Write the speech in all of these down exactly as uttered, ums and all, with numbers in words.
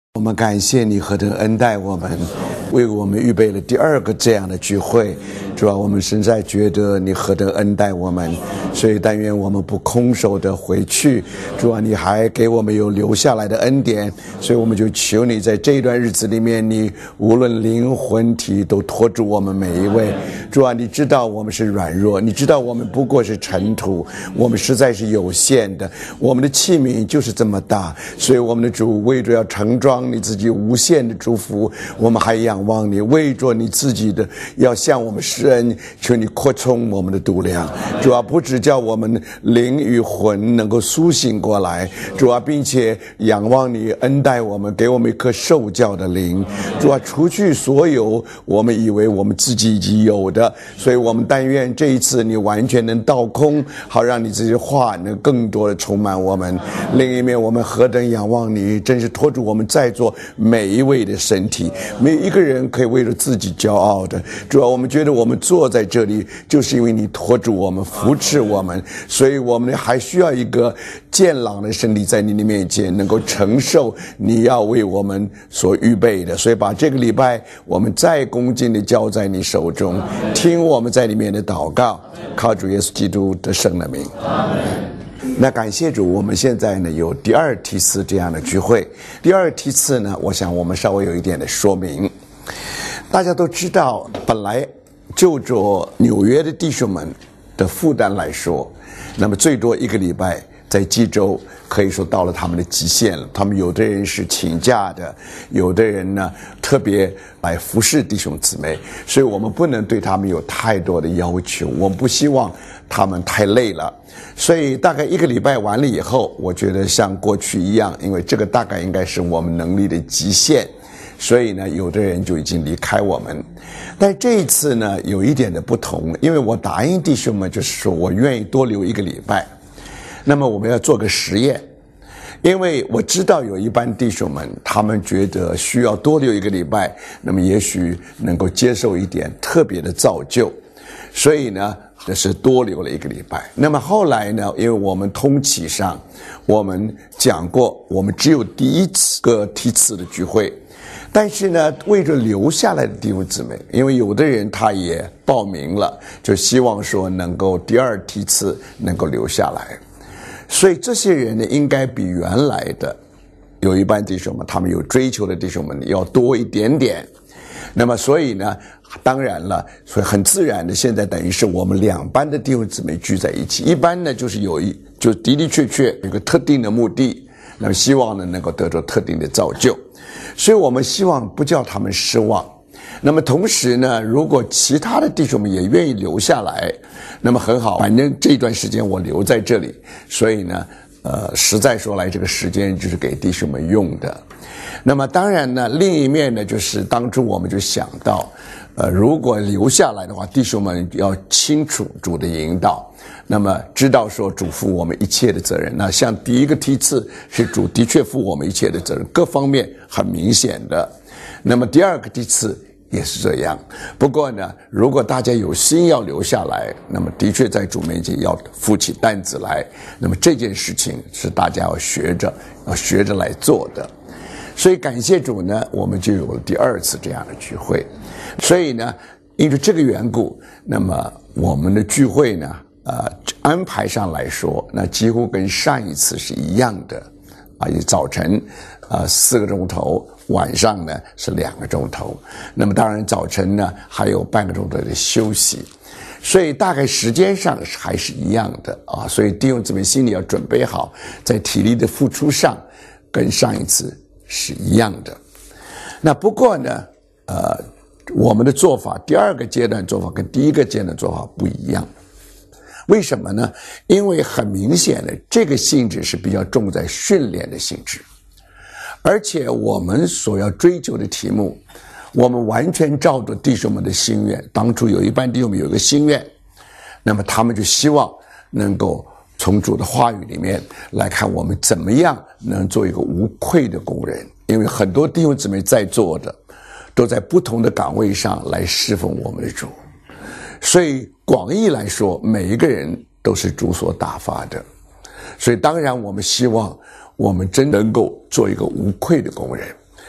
我们感谢你何等恩待我们，为我们预备了第二个这样的聚会。主啊，我们实在觉得你何等恩待我们，所以但愿我们不空手的回去。主啊，你还给我们有留下来的恩典，所以我们就求你在这一段日子里面，你无论灵魂体都托住我们每一位。主啊，你知道我们是软弱，你知道我们不过是尘土，我们实在是有限的，我们的器皿就是这么大，所以我们的主为着要盛装你自己无限的祝福，我们还仰望你，为着你自己的要向我们施恩，求你扩充我们的度量。主啊，不只叫我们灵与魂能够苏醒过来，主啊，并且仰望你恩待我们，给我们一颗受教的灵。主啊，除去所有我们以为我们自己已经有的，所以我们但愿这一次你完全能倒空，好让你这些话能更多的充满我们。另一面，我们何等仰望你，真是托住我们在座每一位的身体，没有一个人可以为了自己骄傲的。主啊，我们觉得我们坐在这里就是因为你托住我们，扶持我们，所以我们还需要一个健朗的身体在你的面前能够承受你要为我们所预备的。所以把这个礼拜我们再恭敬地交在你手中，听我们在里面的祷告，靠主耶稣基督的圣的名。那感谢主，我们现在呢有第二梯次这样的聚会。第二梯次呢，我想我们稍微有一点的说明。大家都知道，本来就着纽约的弟兄们的负担来说，那么最多一个礼拜在济州可以说到了他们的极限了。他们有的人是请假的，有的人呢特别来服侍弟兄姊妹，所以我们不能对他们有太多的要求，我们不希望他们太累了。所以大概一个礼拜完了以后，我觉得像过去一样，因为这个大概应该是我们能力的极限，所以呢有的人就已经离开我们。但这一次呢有一点的不同，因为我答应弟兄们就是说我愿意多留一个礼拜，那么我们要做个实验。因为我知道有一班弟兄们他们觉得需要多留一个礼拜，那么也许能够接受一点特别的造就，所以呢这是多留了一个礼拜。那么后来呢，因为我们通启上我们讲过，我们只有第一次个梯次的聚会，但是呢为着留下来的弟兄姊妹，因为有的人他也报名了，就希望说能够第二梯次能够留下来，所以这些人呢应该比原来的有一班弟兄们，他们有追求的弟兄们要多一点点。那么所以呢当然了，所以很自然的，现在等于是我们两班的弟兄姊妹聚在一起。一般呢就是有一就的的确确有个特定的目的，那么希望呢能够得到特定的造就，所以我们希望不叫他们失望。那么同时呢，如果其他的弟兄们也愿意留下来，那么很好，反正这段时间我留在这里，所以呢呃，实在说来这个时间就是给弟兄们用的。那么当然呢，另一面呢就是当初我们就想到呃，如果留下来的话，弟兄们要清楚主的引导，那么知道说主负我们一切的责任。那像第一个梯次是主的确负我们一切的责任，各方面很明显的。那么第二个梯次也是这样。不过呢，如果大家有心要留下来，那么的确在主面前要负起担子来，那么这件事情是大家要学着要学着来做的。所以感谢主呢，我们就有了第二次这样的聚会。所以呢因为这个缘故，那么我们的聚会呢呃安排上来说，那几乎跟上一次是一样的啊，也早晨呃四个钟头，晚上呢是两个钟头，那么当然早晨呢还有半个钟头的休息，所以大概时间上还是一样的啊。所以弟兄姊妹心里要准备好，在体力的付出上跟上一次是一样的。那不过呢呃我们的做法，第二个阶段做法跟第一个阶段做法不一样。为什么呢？因为很明显的这个性质是比较重在训练的性质，而且我们所要追求的题目，我们完全照着弟兄们的心愿。当初有一班弟兄们有一个心愿，那么他们就希望能够从主的话语里面来看我们怎么样能做一个无愧的工人。因为很多弟兄姊妹在座的都在不同的岗位上来侍奉我们的主，所以广义来说每一个人都是主所打发的。所以当然我们希望我们真能够做一个无愧的工人。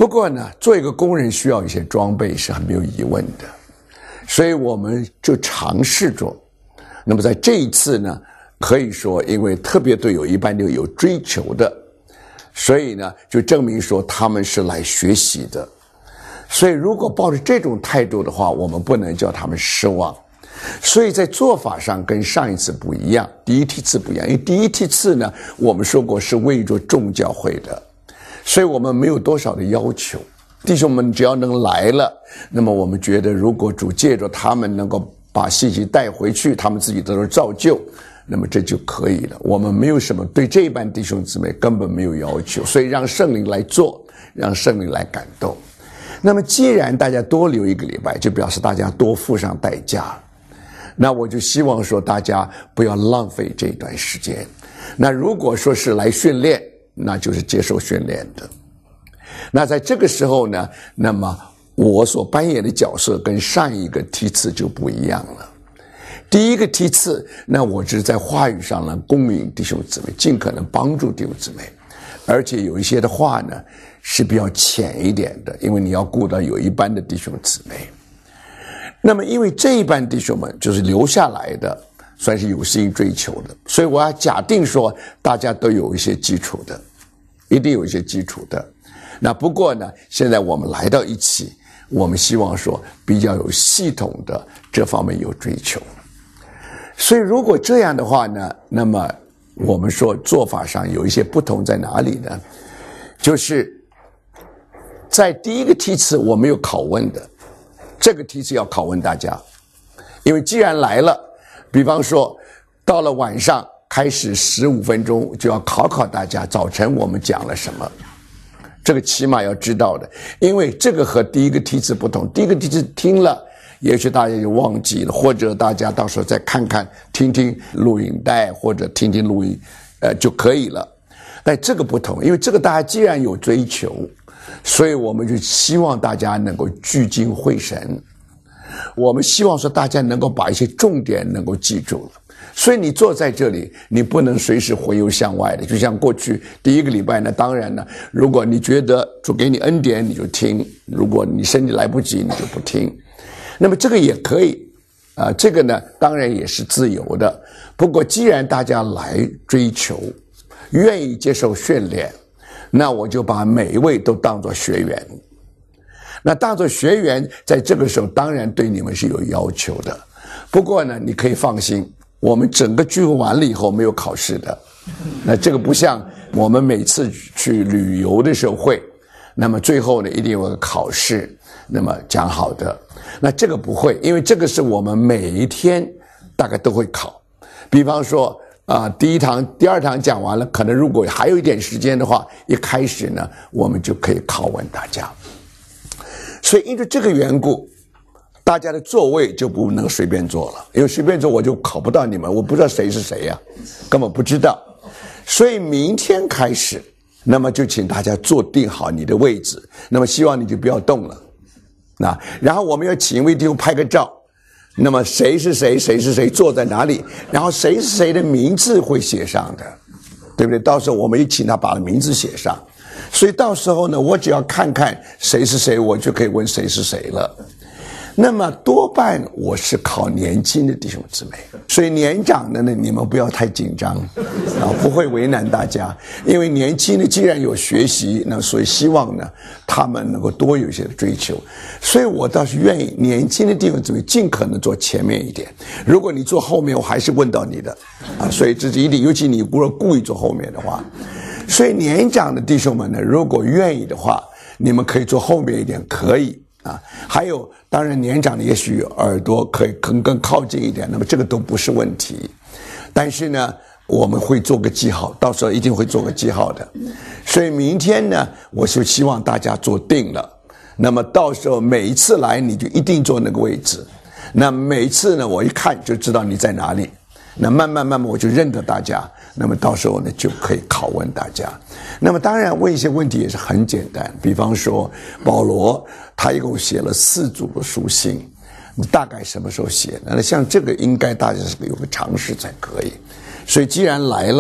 不过呢，做一个工人需要一些装备是很没有疑问的，所以我们就尝试着。那么在这一次呢，可以说因为特别对有一班就有追求的，所以呢就证明说他们是来学习的。所以如果抱着这种态度的话，我们不能叫他们失望。所以在做法上跟上一次不一样，第一梯次不一样，因为第一梯次呢，我们说过是为着众教会的，所以我们没有多少的要求，弟兄们只要能来了，那么我们觉得如果主借着他们能够把信息带回去，他们自己得到造就，那么这就可以了。我们没有什么对这一班弟兄姊妹根本没有要求，所以让圣灵来做，让圣灵来感动。那么既然大家多留一个礼拜，就表示大家多付上代价，那我就希望说大家不要浪费这段时间。那如果说是来训练，那就是接受训练的。那在这个时候呢，那么我所扮演的角色跟上一个梯次就不一样了。第一个梯次，那我只是在话语上呢供应弟兄姊妹，尽可能帮助弟兄姊妹，而且有一些的话呢是比较浅一点的，因为你要顾到有一班的弟兄姊妹。那么因为这一班弟兄们就是留下来的，算是有心追求的，所以我要假定说大家都有一些基础的，一定有一些基础的。那不过呢，现在我们来到一起，我们希望说比较有系统的这方面有追求。所以如果这样的话呢，那么我们说做法上有一些不同在哪里呢？就是在第一个梯次我没有拷问的，这个梯次要拷问大家，因为既然来了，比方说到了晚上开始十五分钟就要考考大家早晨我们讲了什么，这个起码要知道的，因为这个和第一个梯次不同。第一个梯次听了也许大家就忘记了，或者大家到时候再看看听听录影带或者听听录音呃就可以了。但这个不同，因为这个大家既然有追求，所以我们就希望大家能够聚精会神，我们希望说大家能够把一些重点能够记住了。所以你坐在这里，你不能随时回游向外的，就像过去第一个礼拜呢，当然呢，如果你觉得主给你恩典你就听，如果你身体来不及你就不听，那么这个也可以啊、呃，这个呢当然也是自由的。不过既然大家来追求，愿意接受训练，那我就把每一位都当作学员。那当作学员，在这个时候当然对你们是有要求的。不过呢，你可以放心，我们整个聚会完了以后没有考试的。那这个不像我们每次去旅游的时候会，那么最后呢一定有个考试，那么讲好的。那这个不会，因为这个是我们每一天大概都会考。比方说啊、呃，第一堂、第二堂讲完了，可能如果还有一点时间的话，一开始呢，我们就可以拷问大家。所以因为这个缘故，大家的座位就不能随便坐了，因为随便坐我就考不到你们，我不知道谁是谁呀、啊，根本不知道。所以明天开始，那么就请大家坐定好你的位置，那么希望你就不要动了。那然后我们要请一位弟兄拍个照。那么谁是谁，谁是谁，坐在哪里，然后谁是谁的名字会写上的，对不对？到时候我们一请他把名字写上，所以到时候呢，我只要看看谁是谁，我就可以问谁是谁了。那么多半我是考年轻的弟兄姊妹，所以年长的呢，你们不要太紧张啊，不会为难大家，因为年轻的既然有学习，那所以希望呢，他们能够多有一些追求，所以我倒是愿意年轻的弟兄姊妹尽可能坐前面一点。如果你坐后面，我还是问到你的啊，所以这是一定，尤其你如果故意坐后面的话，所以年长的弟兄们呢，如果愿意的话，你们可以坐后面一点，可以。啊，还有当然年长的也许耳朵可以更更靠近一点，那么这个都不是问题。但是呢，我们会做个记号，到时候一定会做个记号的。所以明天呢，我就希望大家坐定了。那么到时候每一次来，你就一定坐那个位置。那每一次呢，我一看就知道你在哪里。那慢慢慢慢我就认得大家。那么到时候呢，就可以拷问大家。那么当然问一些问题也是很简单，比方说保罗他一共写了四组的书信，大概什么时候写的？那像这个应该大家是有个常识才可以。所以既然来了，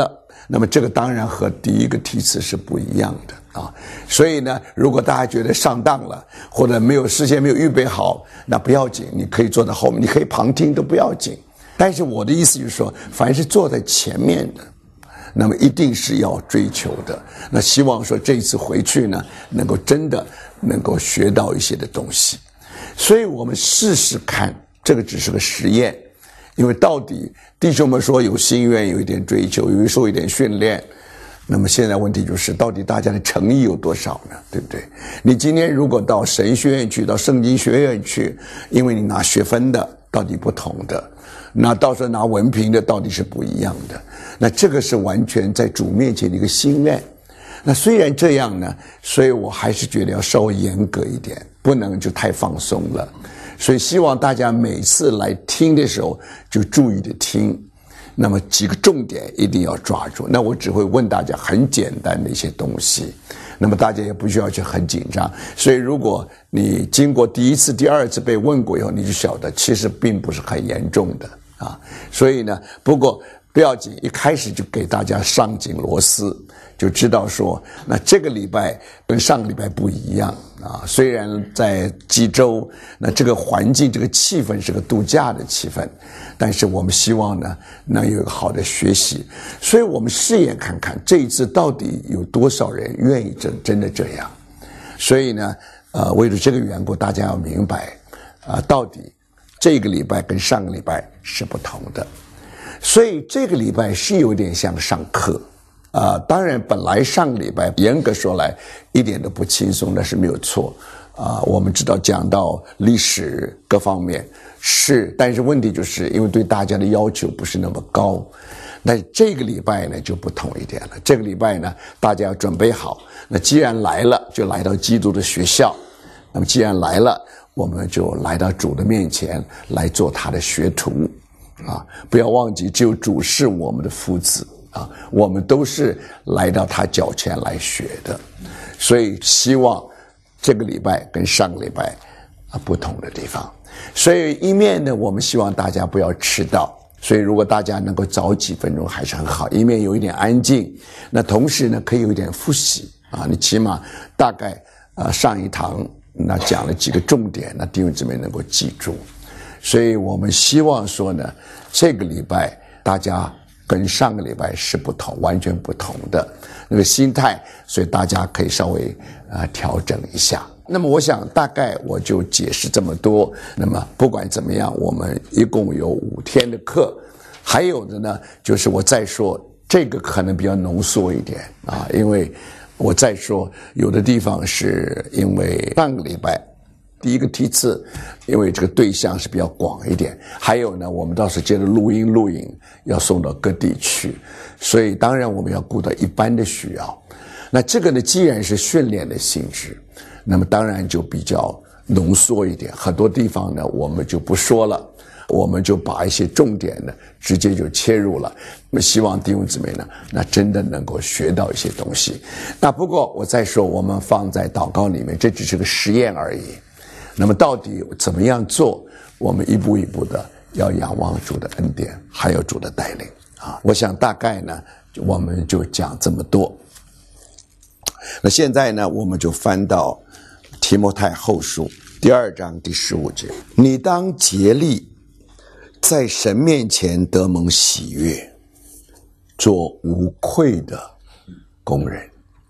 那么这个当然和第一个题词是不一样的啊。所以呢，如果大家觉得上当了，或者没有事先没有预备好，那不要紧，你可以坐在后面，你可以旁听都不要紧。但是我的意思就是说，凡是坐在前面的，那么一定是要追求的。那希望说这一次回去呢，能够真的能够学到一些的东西。所以我们试试看，这个只是个实验。因为到底弟兄们说有心愿，有一点追求，有受一点训练，那么现在问题就是到底大家的诚意有多少呢？对不对？你今天如果到神学院去，到圣经学院去，因为你拿学分的到底不同的，那到时候拿文凭的到底是不一样的，那这个是完全在主面前的一个心愿。那虽然这样呢，所以我还是觉得要稍微严格一点，不能就太放松了。所以希望大家每次来听的时候就注意的听，那么几个重点一定要抓住。那我只会问大家很简单的一些东西，那么大家也不需要去很紧张。所以如果你经过第一次第二次被问过以后，你就晓得其实并不是很严重的啊。所以呢，不过不要紧，一开始就给大家上紧螺丝，就知道说那这个礼拜跟上个礼拜不一样啊。虽然在济州，那这个环境这个气氛是个度假的气氛，但是我们希望呢能有一个好的学习。所以我们试验看看这一次到底有多少人愿意真真的这样。所以呢呃，为了这个缘故，大家要明白啊、呃，到底这个礼拜跟上个礼拜是不同的。所以这个礼拜是有点像上课啊、呃，当然本来上个礼拜严格说来一点都不轻松，那是没有错啊、呃。我们知道讲到历史各方面是，但是问题就是因为对大家的要求不是那么高。那这个礼拜呢就不同一点了，这个礼拜呢大家要准备好，那既然来了就来到基督的学校，那么既然来了，我们就来到主的面前来做他的学徒啊！不要忘记，只有主是我们的夫子啊，我们都是来到他脚前来学的。所以希望这个礼拜跟上个礼拜啊不同的地方。所以一面呢，我们希望大家不要迟到，所以如果大家能够早几分钟还是很好，一面有一点安静，那同时呢可以有一点复习啊，你起码大概啊上一堂那讲了几个重点，那弟兄姊妹能够记住。所以我们希望说呢，这个礼拜大家跟上个礼拜是不同，完全不同的那个心态，所以大家可以稍微呃调整一下。那么我想大概我就解释这么多。那么不管怎么样，我们一共有五天的课，还有的呢就是我再说这个可能比较浓缩一点啊，因为我再说有的地方是因为上个礼拜第一个梯次，因为这个对象是比较广一点，还有呢我们倒是接着录音录影要送到各地去，所以当然我们要顾到一般的需要。那这个呢既然是训练的性质，那么当然就比较浓缩一点，很多地方呢我们就不说了，我们就把一些重点呢直接就切入了。那么希望弟兄姊妹呢那真的能够学到一些东西。那不过我再说，我们放在祷告里面，这只是个实验而已。那么到底怎么样做，我们一步一步的要仰望主的恩典还有主的带领啊。我想大概呢我们就讲这么多。那现在呢我们就翻到提摩太后书第二章第十五节，你当竭力在神面前得蒙喜悦，做无愧的工人。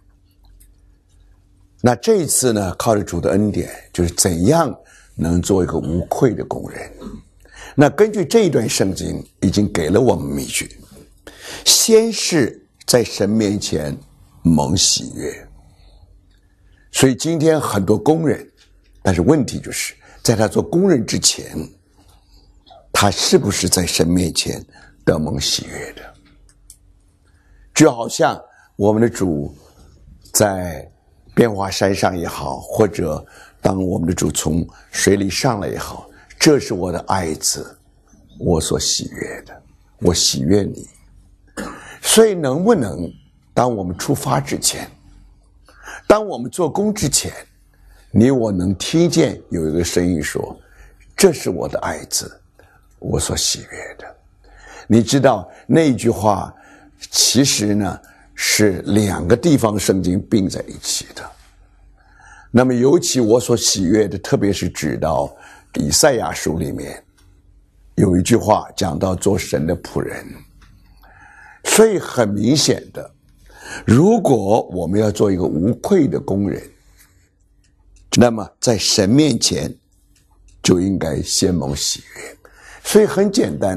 那这一次呢靠着主的恩典，就是怎样能做一个无愧的工人。那根据这一段圣经已经给了我们秘诀，先是在神面前蒙喜悦。所以今天很多工人，但是问题就是在他做工人之前，他是不是在神面前得蒙喜悦的。就好像我们的主在变化山上也好，或者当我们的主从水里上来也好，这是我的爱子，我所喜悦的，我喜悦你。所以能不能当我们出发之前，当我们做工之前，你我能听见有一个声音说，这是我的爱子，我所喜悦的。你知道那句话其实呢是两个地方圣经并在一起的。那么尤其我所喜悦的，特别是指到以赛亚书里面有一句话讲到做神的仆人。所以很明显的，如果我们要做一个无愧的工人，那么在神面前就应该先蒙喜悦。所以很简单。